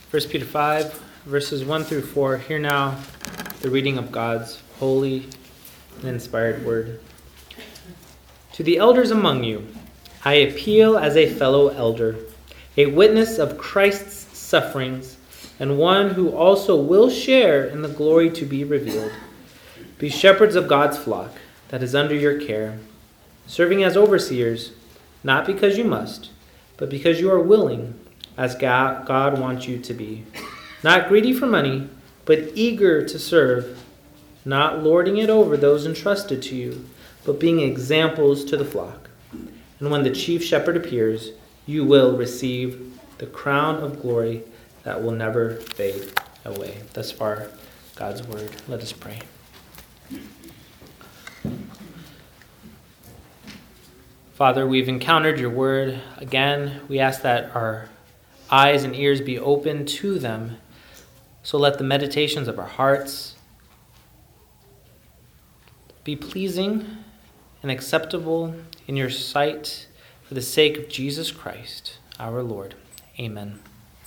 1 Peter 5, verses 1 through 4. Hear now the reading of God's holy and inspired word. To the elders among you, I appeal as a fellow elder, a witness of Christ's sufferings, and one who also will share in the glory to be revealed. Be shepherds of God's flock that is under your care, serving as overseers, not because you must, but because you are willing, as God wants you to be. Not greedy for money, but eager to serve, not lording it over those entrusted to you, but being examples to the flock. And when the chief shepherd appears, you will receive the crown of glory that will never fade away. Thus far, God's word. Let us pray. Father, we've encountered your word again. We ask that our eyes and ears be open to them. So let the meditations of our hearts be pleasing and acceptable in your sight for the sake of Jesus Christ, our Lord. Amen.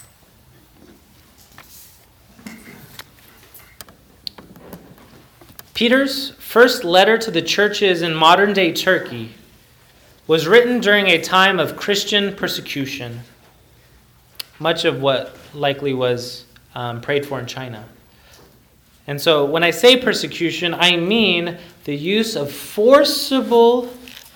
Peter's first letter to the churches in modern-day Turkey was written during a time of Christian persecution, much of what likely was prayed for in China. And so when I say persecution, I mean the use of forcible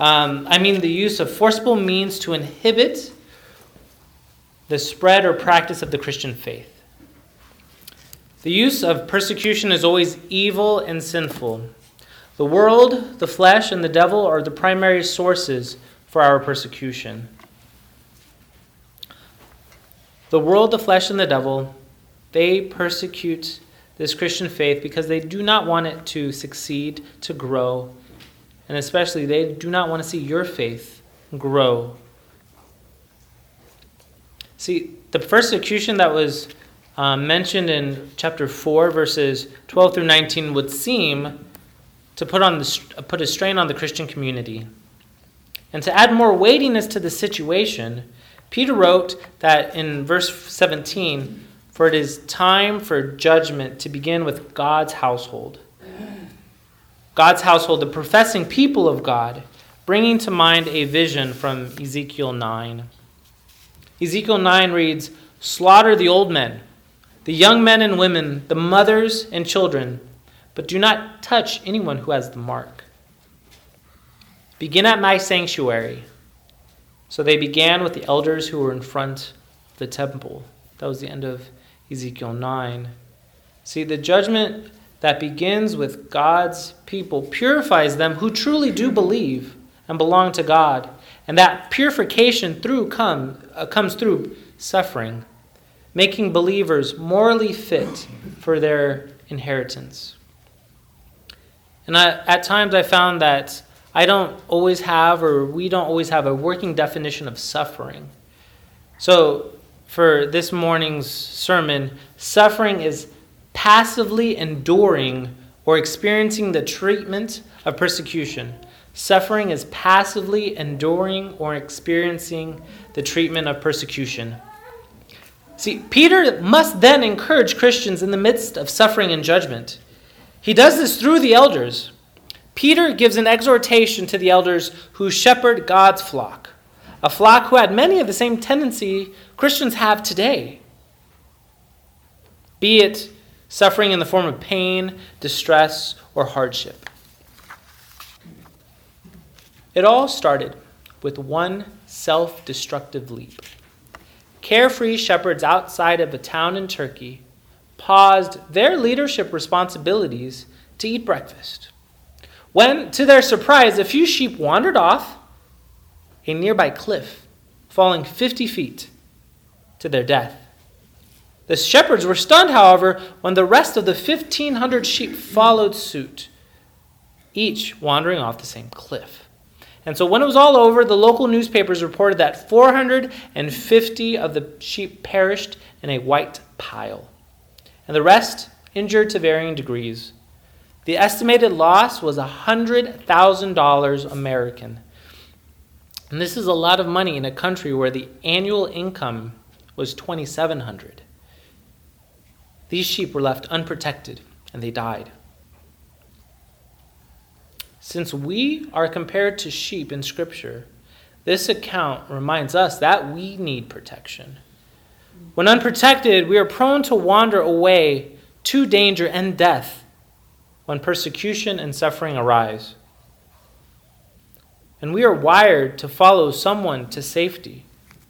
means to inhibit the spread or practice of the Christian faith. The use of persecution is always evil and sinful. The world, the flesh, and the devil are the primary sources for our persecution. The world, the flesh, and the devil, they persecute this Christian faith because they do not want it to succeed, to grow, and especially they do not want to see your faith grow. See, the persecution that was mentioned in chapter 4, verses 12 through 19 would seem to put a strain on the Christian community. And to add more weightiness to the situation, Peter wrote that in verse 17, "For it is time for judgment to begin with God's household." God's household, the professing people of God, bringing to mind a vision from Ezekiel 9. Ezekiel 9 reads, "Slaughter the old men, the young men and women, the mothers and children, but do not touch anyone who has the mark. Begin at my sanctuary." So they began with the elders who were in front of the temple. That was the end of Ezekiel 9. See, the judgment that begins with God's people purifies them who truly do believe and belong to God. And that purification comes through suffering, making believers morally fit for their inheritance. And at times I found that we don't always have a working definition of suffering. So for this morning's sermon, suffering is passively enduring or experiencing the treatment of persecution. Suffering is passively enduring or experiencing the treatment of persecution. See, Peter must then encourage Christians in the midst of suffering and judgment. He does this through the elders. Peter gives an exhortation to the elders who shepherd God's flock, a flock who had many of the same tendency Christians have today, be it suffering in the form of pain, distress, or hardship. It all started with one self-destructive leap. Carefree shepherds outside of a town in Turkey paused their leadership responsibilities to eat breakfast, when, to their surprise, a few sheep wandered off a nearby cliff, falling 50 feet to their death. The shepherds were stunned, however, when the rest of the 1,500 sheep followed suit, each wandering off the same cliff. And so when it was all over, the local newspapers reported that 450 of the sheep perished in a white pile, and the rest injured to varying degrees. The estimated loss was $100,000 American. And this is a lot of money in a country where the annual income was $2,700. These sheep were left unprotected, and they died. Since we are compared to sheep in Scripture, this account reminds us that we need protection. When unprotected, we are prone to wander away to danger and death when persecution and suffering arise. And we are wired to follow someone to safety.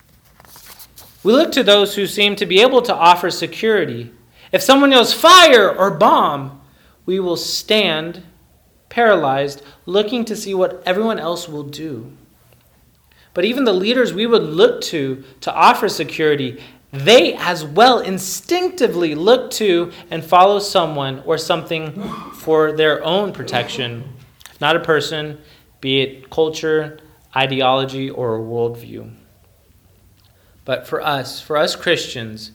We look to those who seem to be able to offer security. If someone yells fire or bomb, we will stand paralyzed, looking to see what everyone else will do. But even the leaders we would look to offer security, they as well instinctively look to and follow someone or something for their own protection, not a person, be it culture, ideology, or a worldview. But for us Christians,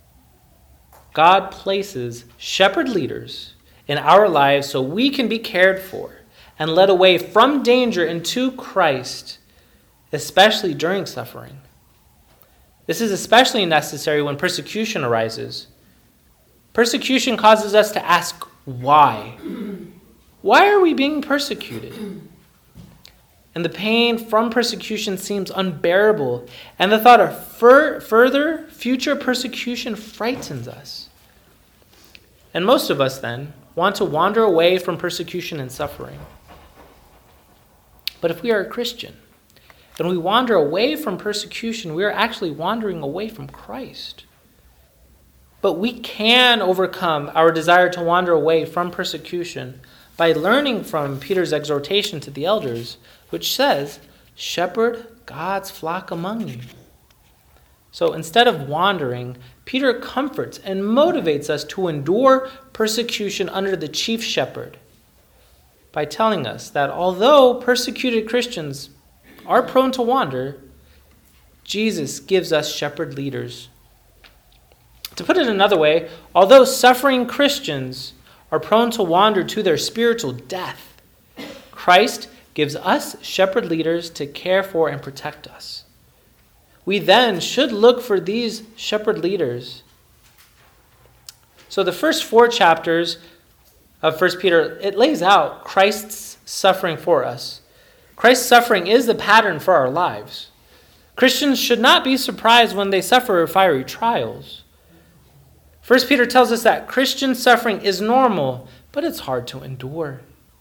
God places shepherd leaders in our lives so we can be cared for and led away from danger into Christ, especially during suffering. This is especially necessary when persecution arises. Persecution causes us to ask why. Why are we being persecuted? And the pain from persecution seems unbearable, and the thought of further future persecution frightens us. And most of us then want to wander away from persecution and suffering. But if we are a Christian, and we wander away from persecution, we are actually wandering away from Christ. But we can overcome our desire to wander away from persecution by learning from Peter's exhortation to the elders, which says, "Shepherd God's flock among you." So instead of wandering, Peter comforts and motivates us to endure persecution under the chief shepherd by telling us that although persecuted Christians are prone to wander, Jesus gives us shepherd leaders. To put it another way, although suffering Christians are prone to wander to their spiritual death, Christ gives us shepherd leaders to care for and protect us. We then should look for these shepherd leaders. So the first 4 chapters of 1 Peter, it lays out Christ's suffering for us. Christ's suffering is the pattern for our lives. Christians should not be surprised when they suffer fiery trials. 1 Peter tells us that Christian suffering is normal, but it's hard to endure.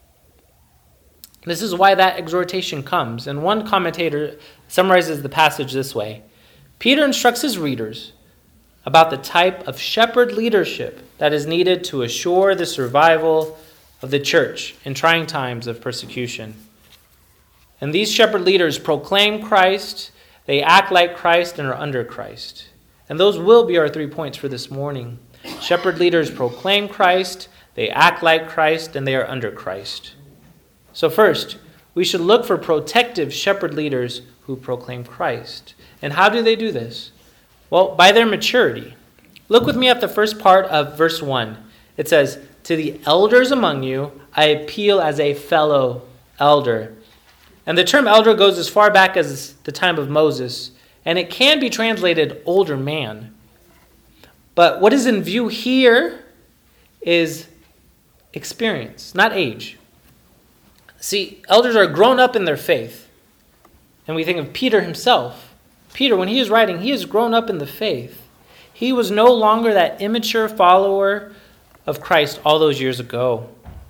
This is why that exhortation comes, and one commentator summarizes the passage this way. Peter instructs his readers about the type of shepherd leadership that is needed to assure the survival of the church in trying times of persecution. And these shepherd leaders proclaim Christ, they act like Christ, and are under Christ. And those will be our 3 points for this morning. Shepherd leaders proclaim Christ, they act like Christ, and they are under Christ. So first, we should look for protective shepherd leaders who proclaim Christ. And how do they do this? Well, by their maturity. Look with me at the first part of verse 1. It says, "To the elders among you, I appeal as a fellow elder." And the term elder goes as far back as the time of Moses, and it can be translated older man. But what is in view here is experience, not age. See, elders are grown up in their faith. And we think of Peter himself. Peter, when he is writing, he is grown up in the faith. He was no longer that immature follower of Christ all those years ago.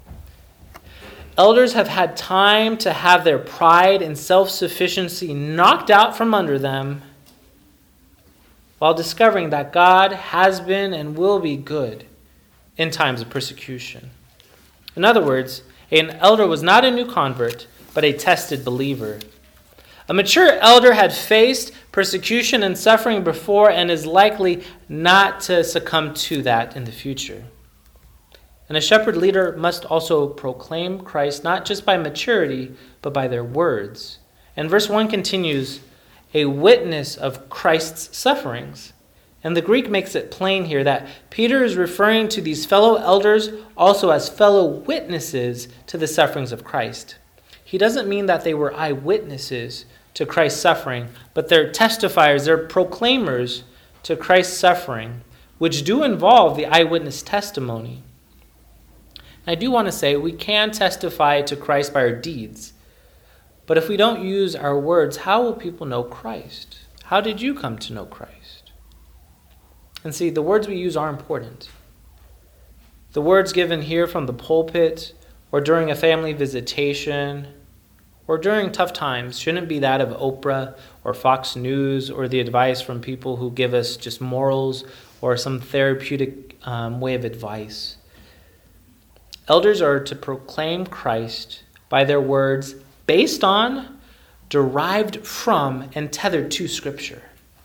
Elders have had time to have their pride and self-sufficiency knocked out from under them while discovering that God has been and will be good in times of persecution. In other words, an elder was not a new convert, but a tested believer. A mature elder had faced persecution and suffering before and is likely not to succumb to that in the future. And a shepherd leader must also proclaim Christ not just by maturity, but by their words. And verse 1 continues, a witness of Christ's sufferings. And the Greek makes it plain here that Peter is referring to these fellow elders also as fellow witnesses to the sufferings of Christ. He doesn't mean that they were eyewitnesses to Christ's suffering, but they're testifiers, they're proclaimers to Christ's suffering, which do involve the eyewitness testimony. And I do want to say we can testify to Christ by our deeds. But if we don't use our words, how will people know Christ? How did you come to know Christ? And see, the words we use are important. The words given here from the pulpit, or during a family visitation, or during tough times, shouldn't be that of Oprah or Fox News, or the advice from people who give us just morals or some therapeutic way of advice. Elders are to proclaim Christ by their words based on, derived from, and tethered to Scripture.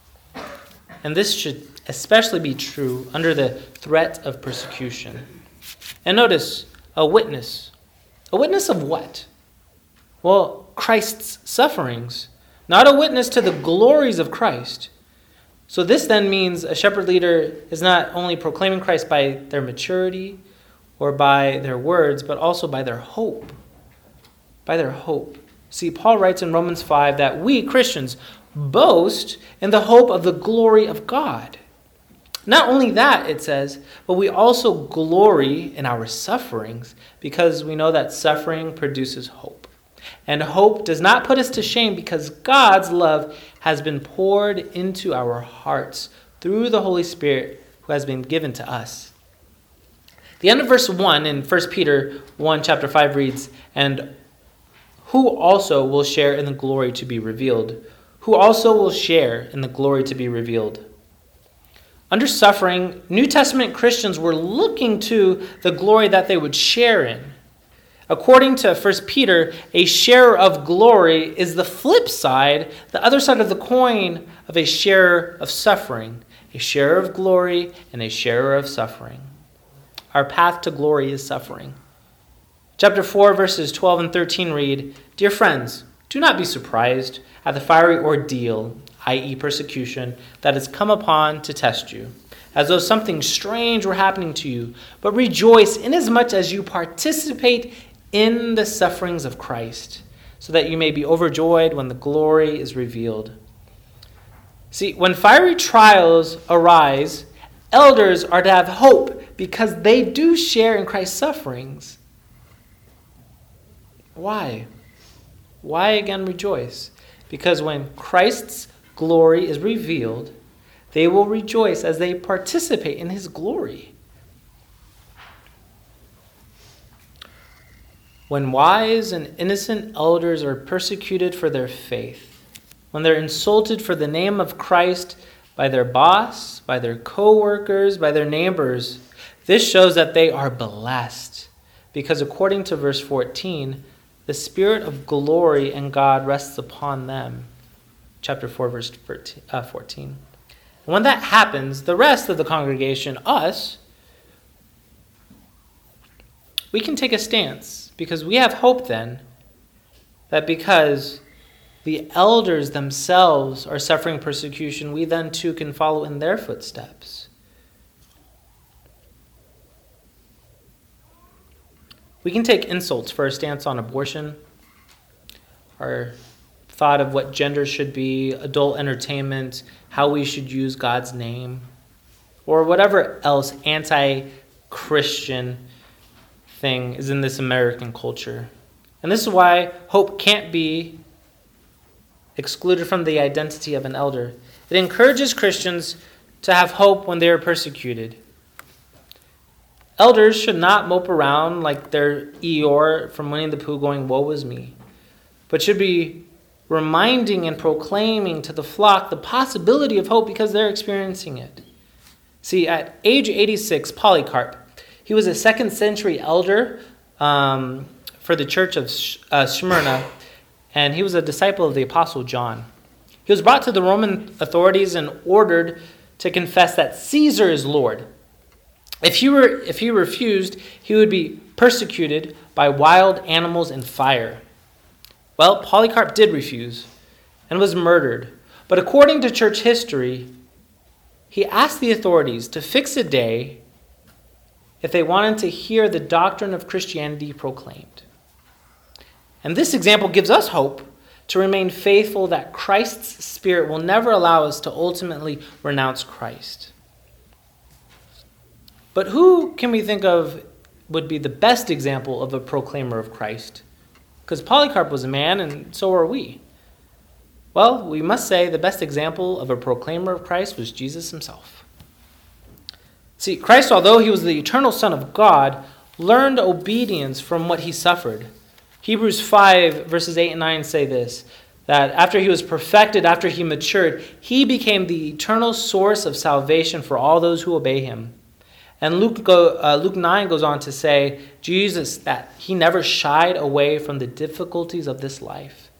And this should especially be true under the threat of persecution. And notice, a witness. A witness of what? Well, Christ's sufferings. Not a witness to the glories of Christ. So this then means a shepherd leader is not only proclaiming Christ by their maturity or by their words, but also by their hope. By their hope. See, Paul writes in Romans 5 that we, Christians, boast in the hope of the glory of God. Not only that, it says, but we also glory in our sufferings because we know that suffering produces hope. And hope does not put us to shame because God's love has been poured into our hearts through the Holy Spirit who has been given to us. The end of verse 1 in 1 Peter 1, chapter 5 reads, "And who also will share in the glory to be revealed?" Who also will share in the glory to be revealed? Under suffering, New Testament Christians were looking to the glory that they would share in. According to 1 Peter, a sharer of glory is the flip side, the other side of the coin of a sharer of suffering. A sharer of glory and a sharer of suffering. Our path to glory is suffering. Chapter 4, verses 12 and 13 read, "Dear friends, do not be surprised at the fiery ordeal, i.e. persecution, that has come upon to test you, as though something strange were happening to you. But rejoice inasmuch as you participate in the sufferings of Christ, so that you may be overjoyed when the glory is revealed." See, when fiery trials arise, elders are to have hope because they do share in Christ's sufferings. Why? Why again rejoice? Because when Christ's glory is revealed, they will rejoice as they participate in his glory. When wise and innocent elders are persecuted for their faith, when they're insulted for the name of Christ by their boss, by their co-workers, by their neighbors, this shows that they are blessed. Because according to verse 14, the Spirit of glory and God rests upon them. Chapter 4, verse 14. And when that happens, the rest of the congregation, us, we can take a stance because we have hope then that because the elders themselves are suffering persecution, we then too can follow in their footsteps. We can take insults for our stance on abortion, our thought of what gender should be, adult entertainment, how we should use God's name, or whatever else anti-Christian thing is in this American culture. And this is why hope can't be excluded from the identity of an elder. It encourages Christians to have hope when they are persecuted. Elders should not mope around like they're Eeyore from Winnie the Pooh going, "Woe is me," but should be reminding and proclaiming to the flock the possibility of hope because they're experiencing it. See, at age 86, Polycarp, he was a 2nd century elder for the church of Smyrna, and he was a disciple of the Apostle John. He was brought to the Roman authorities and ordered to confess that Caesar is Lord. If he refused, he would be persecuted by wild animals and fire. Well, Polycarp did refuse and was murdered. But according to church history, he asked the authorities to fix a day if they wanted to hear the doctrine of Christianity proclaimed. And this example gives us hope to remain faithful that Christ's Spirit will never allow us to ultimately renounce Christ. But who can we think of would be the best example of a proclaimer of Christ? Because Polycarp was a man, and so are we. Well, we must say the best example of a proclaimer of Christ was Jesus himself. See, Christ, although he was the eternal Son of God, learned obedience from what he suffered. Hebrews 5, verses 8 and 9 say this, that after he was perfected, after he matured, he became the eternal source of salvation for all those who obey him. And Luke 9 goes on to say, Jesus, that he never shied away from the difficulties of this life,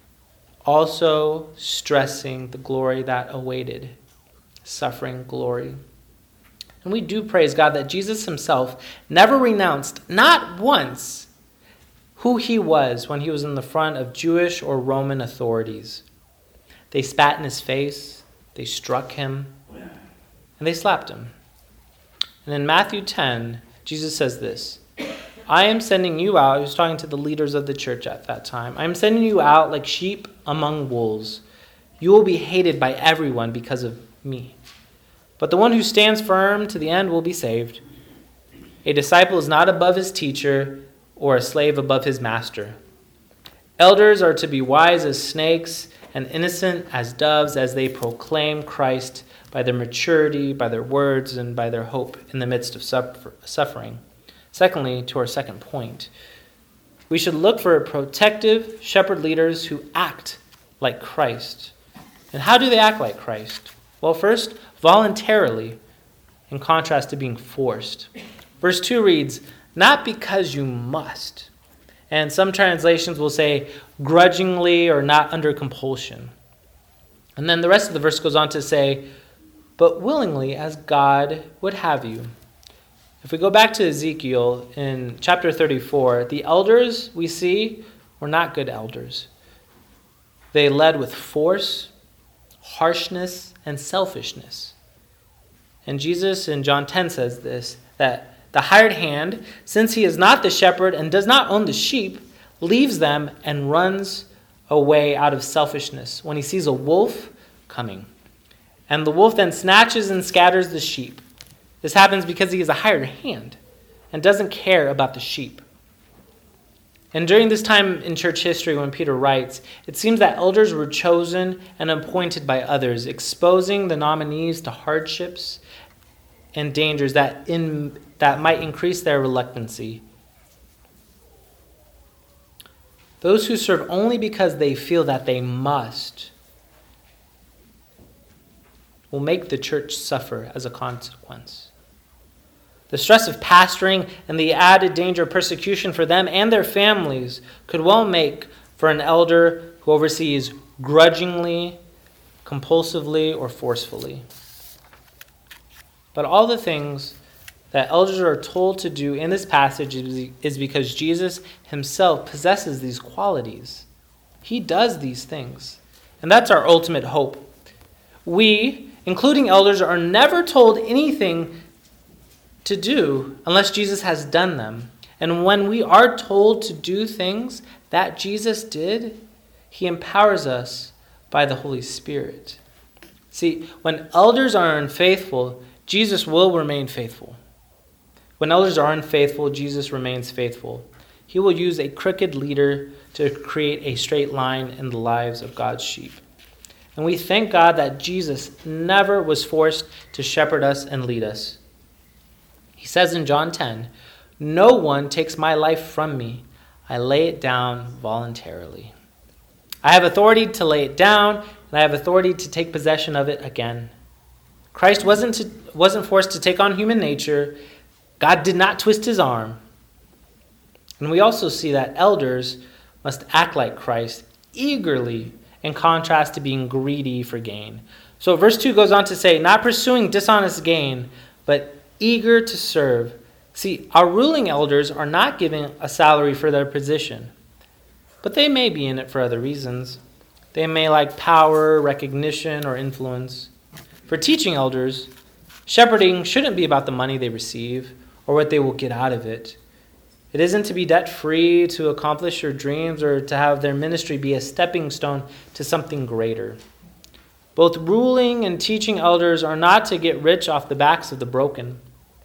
also stressing the glory that awaited, suffering glory. And we do praise God that Jesus himself never renounced, not once, who he was when he was in the front of Jewish or Roman authorities. They spat in his face, they struck him, and they slapped him. And in Matthew 10, Jesus says this, I am sending you out, he was talking to the leaders of the church at that time, I am sending you out like sheep among wolves. You will be hated by everyone because of me. But the one who stands firm to the end will be saved. A disciple is not above his teacher, or a slave above his master. Elders are to be wise as snakes and innocent as doves as they proclaim Christ by their maturity, by their words, and by their hope in the midst of suffering. Secondly, to our second point, we should look for protective shepherd leaders who act like Christ. And how do they act like Christ? Well, first, voluntarily, in contrast to being forced. Verse 2 reads, not because you must. And some translations will say grudgingly or not under compulsion. And then the rest of the verse goes on to say, but willingly as God would have you. If we go back to Ezekiel in chapter 34, the elders we see were not good elders. They led with force, harshness, and selfishness. And Jesus in John 10 says this, that the hired hand, since he is not the shepherd and does not own the sheep, leaves them and runs away out of selfishness when he sees a wolf coming. And the wolf then snatches and scatters the sheep. This happens because he is a hired hand and doesn't care about the sheep. And during this time in church history when Peter writes, it seems that elders were chosen and appointed by others, exposing the nominees to hardships and dangers that might increase their reluctancy. Those who serve only because they feel that they must will make the church suffer as a consequence. The stress of pastoring and the added danger of persecution for them and their families could well make for an elder who oversees grudgingly, compulsively, or forcefully. But all the things that elders are told to do in this passage is because Jesus himself possesses these qualities. He does these things. And that's our ultimate hope. We, including elders, are never told anything to do unless Jesus has done them. And when we are told to do things that Jesus did, he empowers us by the Holy Spirit. See, when elders are unfaithful, Jesus will remain faithful. When elders are unfaithful, Jesus remains faithful. He will use a crooked leader to create a straight line in the lives of God's sheep. And we thank God that Jesus never was forced to shepherd us and lead us. He says in John 10, no one takes my life from me. I lay it down voluntarily. I have authority to lay it down, and I have authority to take possession of it again. Christ wasn't forced to take on human nature. God did not twist his arm. And we also see that elders must act like Christ, eagerly, in contrast to being greedy for gain. So verse 2 goes on to say, not pursuing dishonest gain, but eager to serve. See, our ruling elders are not giving a salary for their position, but they may be in it for other reasons. They may like power, recognition, or influence. For teaching elders, shepherding shouldn't be about the money they receive or what they will get out of it. It isn't to be debt-free, to accomplish your dreams, or to have their ministry be a stepping stone to something greater. Both ruling and teaching elders are not to get rich off the backs of the broken.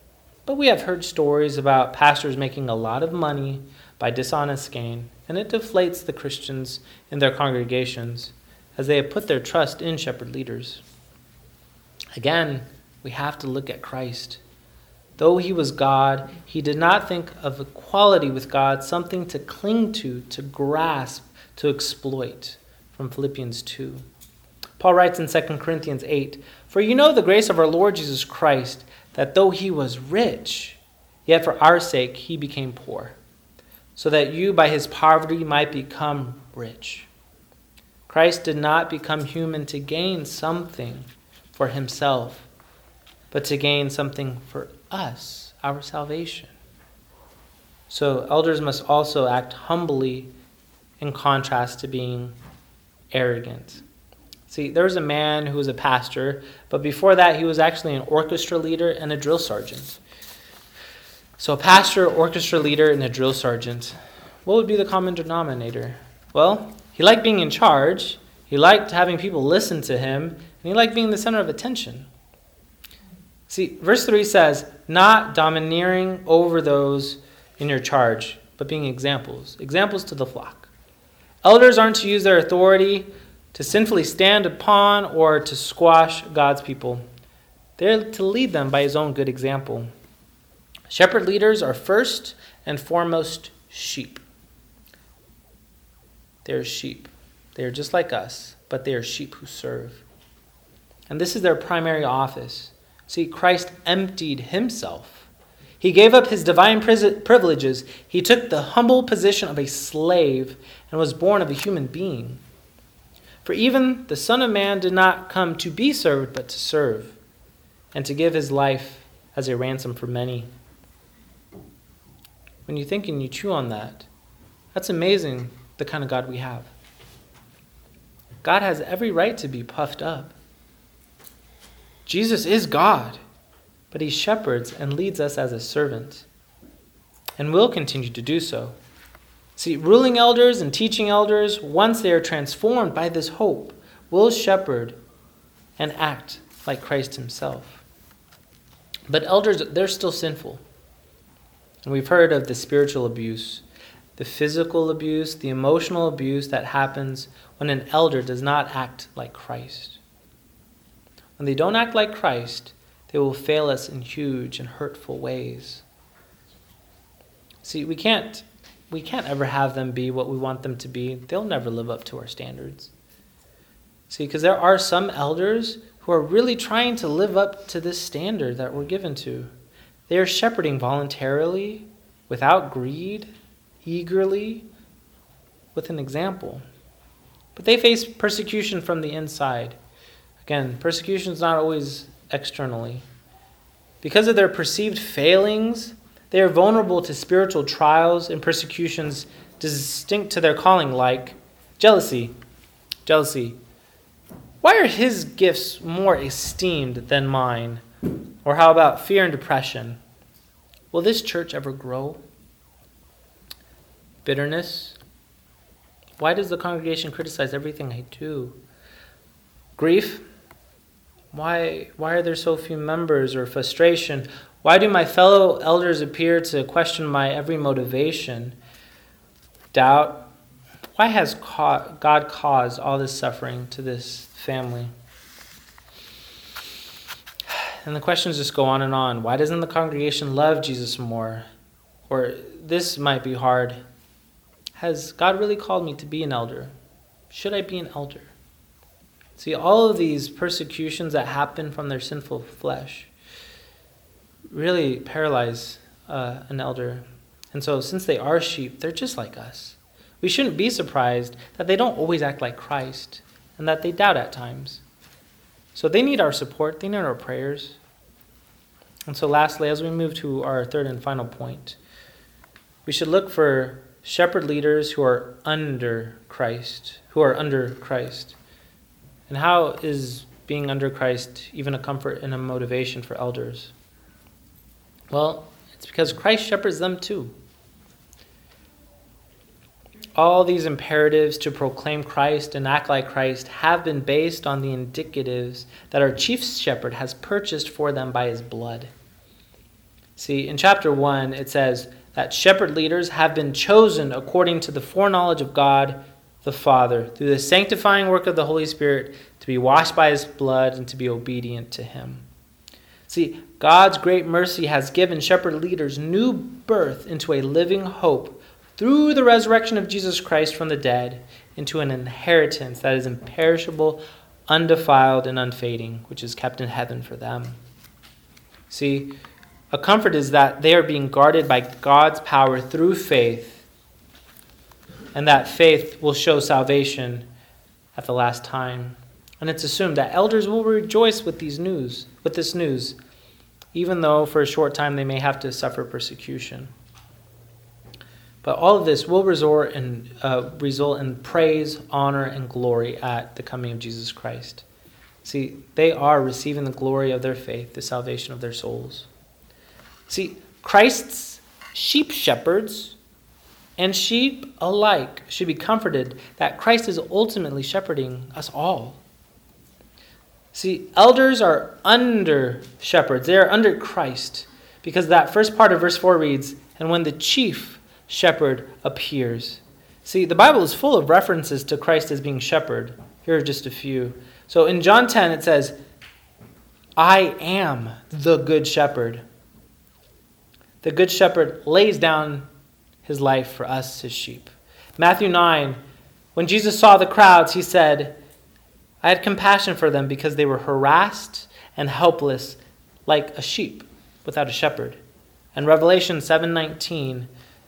But we have heard stories about pastors making a lot of money by dishonest gain, and it deflates the Christians in their congregations as they have put their trust in shepherd leaders. Again, we have to look at Christ. Though he was God, he did not think of equality with God something to cling to grasp, to exploit, from Philippians 2. Paul writes in 2 Corinthians 8, "For you know the grace of our Lord Jesus Christ, that though he was rich, yet for our sake he became poor, so that you by his poverty might become rich." Christ did not become human to gain something for himself, but to gain something for us, our salvation. So elders must also act humbly in contrast to being arrogant. See, there was a man who was a pastor, but before that he was actually an orchestra leader and a drill sergeant. So a pastor, orchestra leader, and a drill sergeant. What would be the common denominator? Well, he liked being in charge, he liked having people listen to him, and he liked being the center of attention. See, verse 3 says, not domineering over those in your charge, but being examples to the flock. Elders aren't to use their authority to sinfully stand upon or to squash God's people. They're to lead them by his own good example. Shepherd leaders are first and foremost sheep. They're sheep. They are just like us, but they are sheep who serve. And this is their primary office. See, Christ emptied himself. He gave up his divine privileges. He took the humble position of a slave and was born of a human being. For even the Son of Man did not come to be served, but to serve, and to give his life as a ransom for many. When you think and you chew on that, that's amazing, the kind of God we have. God has every right to be puffed up. Jesus is God, but he shepherds and leads us as a servant, and will continue to do so. See, ruling elders and teaching elders, once they are transformed by this hope, will shepherd and act like Christ himself. But elders, they're still sinful. And we've heard of the spiritual abuse, the physical abuse, the emotional abuse that happens when an elder does not act like Christ. When they don't act like Christ, they will fail us in huge and hurtful ways. See, we can't ever have them be what we want them to be. They'll never live up to our standards. See, because there are some elders who are really trying to live up to this standard that we're given to. They are shepherding voluntarily, without greed, eagerly, with an example. But they face persecution from the inside. Again, persecution is not always externally. Because of their perceived failings, they are vulnerable to spiritual trials and persecutions distinct to their calling, like jealousy. Jealousy. Why are his gifts more esteemed than mine? Or how about fear and depression? Will this church ever grow? Bitterness. Why does the congregation criticize everything I do? Grief. Why are there so few members? Or frustration. Why do my fellow elders appear to question my every motivation? Doubt. Why has God caused all this suffering to this family? And the questions just go on and on. Why doesn't the congregation love Jesus more? Or this might be hard. Has God really called me to be an elder? Should I be an elder? See, all of these persecutions that happen from their sinful flesh really paralyze an elder. And so since they are sheep, they're just like us. We shouldn't be surprised that they don't always act like Christ and that they doubt at times. So they need our support. They need our prayers. And so lastly, as we move to our third and final point, we should look for shepherd leaders who are under Christ, And how is being under Christ even a comfort and a motivation for elders? Well, it's because Christ shepherds them too. All these imperatives to proclaim Christ and act like Christ have been based on the indicatives that our chief shepherd has purchased for them by his blood. See, in chapter 1, it says that shepherd leaders have been chosen according to the foreknowledge of God the Father, through the sanctifying work of the Holy Spirit, to be washed by his blood and to be obedient to him. See, God's great mercy has given shepherd leaders new birth into a living hope through the resurrection of Jesus Christ from the dead, into an inheritance that is imperishable, undefiled, and unfading, which is kept in heaven for them. See, a comfort is that they are being guarded by God's power through faith, and that faith will show salvation at the last time. And it's assumed that elders will rejoice with this news, even though for a short time they may have to suffer persecution. But all of this will result in praise, honor, and glory at the coming of Jesus Christ. See, they are receiving the glory of their faith, the salvation of their souls. See, Christ's sheep shepherds and sheep alike should be comforted that Christ is ultimately shepherding us all. See, elders are under shepherds. They are under Christ, because that first part of verse 4 reads, "And when the chief shepherd appears." See, the Bible is full of references to Christ as being shepherd. Here are just a few. So in John 10, it says, "I am the good shepherd." The good shepherd lays down his life for us, his sheep. Matthew 9, when Jesus saw the crowds, he said, "I had compassion for them because they were harassed and helpless like a sheep without a shepherd." And Revelation 7:17,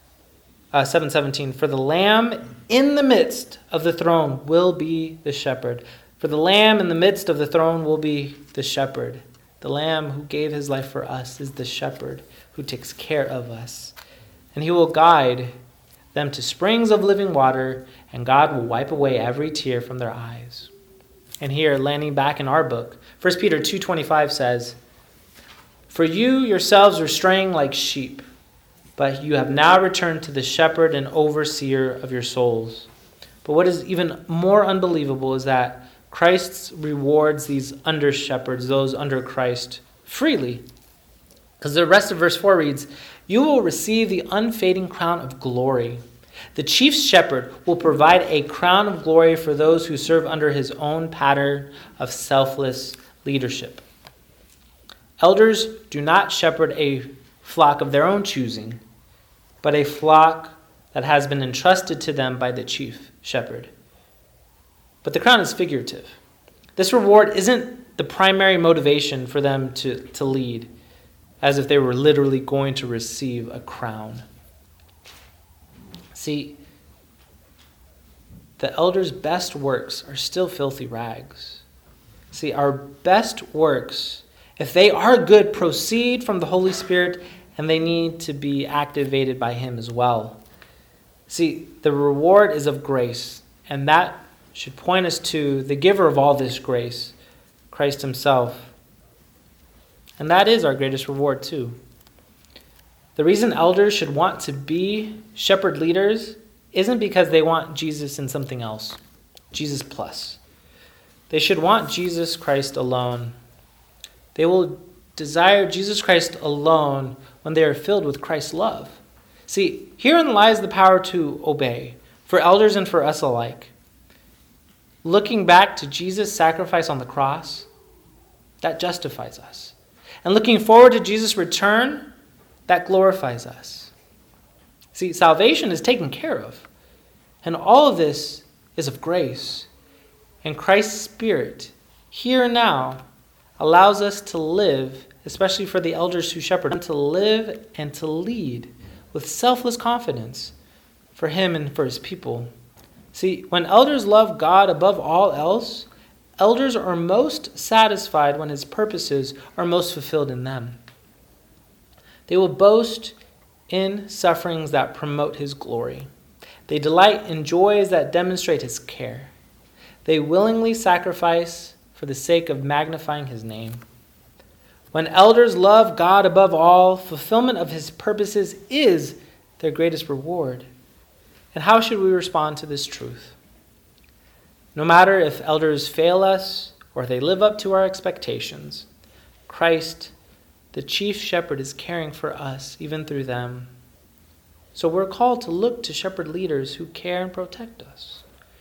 "For the Lamb in the midst of the throne will be the shepherd." For the Lamb in the midst of the throne will be the shepherd. The Lamb who gave his life for us is the shepherd who takes care of us. And he will guide them to springs of living water, and God will wipe away every tear from their eyes. And here, landing back in our book, 1 Peter 2:25 says, "For you yourselves are straying like sheep, but you have now returned to the shepherd and overseer of your souls." But what is even more unbelievable is that Christ rewards these under shepherds, those under Christ, freely. Because the rest of verse 4 reads, "You will receive the unfading crown of glory." The chief shepherd will provide a crown of glory for those who serve under his own pattern of selfless leadership. Elders do not shepherd a flock of their own choosing, but a flock that has been entrusted to them by the chief shepherd. But the crown is figurative. This reward isn't the primary motivation for them to lead, as if they were literally going to receive a crown. See, the elders' best works are still filthy rags. See, our best works, if they are good, proceed from the Holy Spirit, and they need to be activated by him as well. See, the reward is of grace, and that should point us to the giver of all this grace, Christ himself. And that is our greatest reward too. The reason elders should want to be shepherd leaders isn't because they want Jesus and something else, Jesus plus. They should want Jesus Christ alone. They will desire Jesus Christ alone when they are filled with Christ's love. See, herein lies the power to obey, for elders and for us alike. Looking back to Jesus' sacrifice on the cross, that justifies us. And looking forward to Jesus' return, that glorifies us. See, salvation is taken care of. And all of this is of grace. And Christ's Spirit, here and now, allows us to live, especially for the elders who shepherd, to live and to lead with selfless confidence for him and for his people. See, when elders love God above all else, elders are most satisfied when his purposes are most fulfilled in them. They will boast in sufferings that promote his glory. They delight in joys that demonstrate his care. They willingly sacrifice for the sake of magnifying his name. When elders love God above all, fulfillment of his purposes is their greatest reward. And how should we respond to this truth? No matter if elders fail us or they live up to our expectations, Christ the chief shepherd is caring for us, even through them. So we're called to look to shepherd leaders who care and protect us.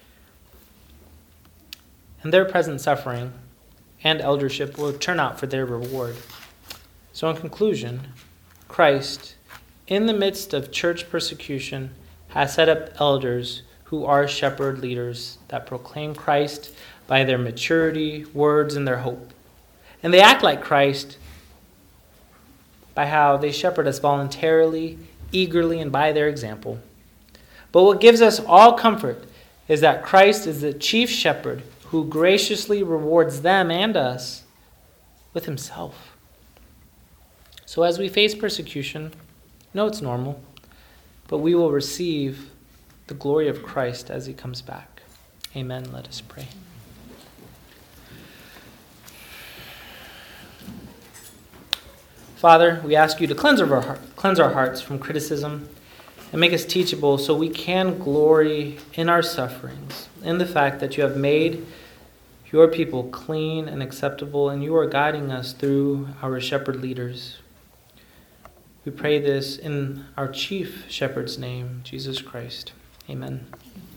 And their present suffering and eldership will turn out for their reward. So in conclusion, Christ, in the midst of church persecution, has set up elders who are shepherd leaders that proclaim Christ by their maturity, words, and their hope. And they act like Christ by how they shepherd us voluntarily, eagerly, and by their example. But what gives us all comfort is that Christ is the chief shepherd who graciously rewards them and us with himself. So as we face persecution, know it's normal, but we will receive the glory of Christ as he comes back. Amen. Let us pray. Father, we ask you to cleanse our hearts from criticism and make us teachable so we can glory in our sufferings, in the fact that you have made your people clean and acceptable, and you are guiding us through our shepherd leaders. We pray this in our chief shepherd's name, Jesus Christ. Amen.